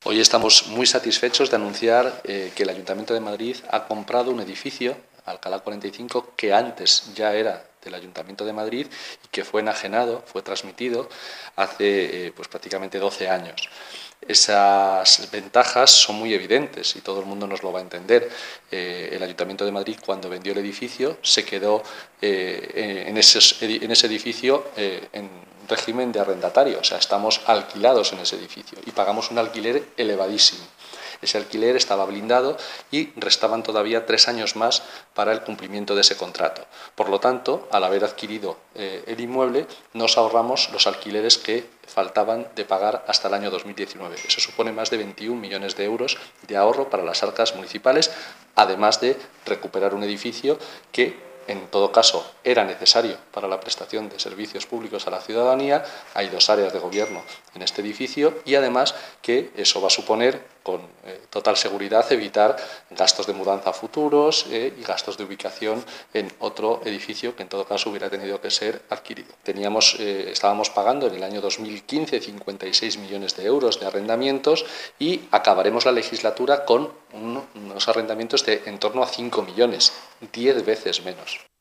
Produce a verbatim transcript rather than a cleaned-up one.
Hoy estamos muy satisfechos de anunciar eh, que el Ayuntamiento de Madrid ha comprado un edificio, Alcalá cuarenta y cinco, que antes ya era del Ayuntamiento de Madrid y que fue enajenado, fue transmitido hace eh, pues prácticamente doce años. Esas ventajas son muy evidentes y todo el mundo nos lo va a entender. Eh, el Ayuntamiento de Madrid, cuando vendió el edificio, se quedó eh, en, esos, en ese edificio eh, en régimen de arrendatario, o sea, estamos alquilados en ese edificio y pagamos un alquiler elevadísimo. Ese alquiler estaba blindado y restaban todavía tres años más para el cumplimiento de ese contrato. Por lo tanto, al haber adquirido eh, el inmueble, nos ahorramos los alquileres que faltaban de pagar hasta el año dos mil diecinueve. Eso supone más de veintiún millones de euros de ahorro para las arcas municipales, además de recuperar un edificio que, en todo caso, era necesario para la prestación de servicios públicos a la ciudadanía. Hay dos áreas de gobierno en este edificio y, además, que eso va a suponer, con eh, total seguridad, evitar gastos de mudanza futuros eh, y gastos de ubicación en otro edificio que, en todo caso, hubiera tenido que ser adquirido. Teníamos, eh, estábamos pagando en el año dos mil quince cincuenta y seis millones de euros de arrendamientos y acabaremos la legislatura con un, unos arrendamientos de en torno a cinco millones, diez veces menos.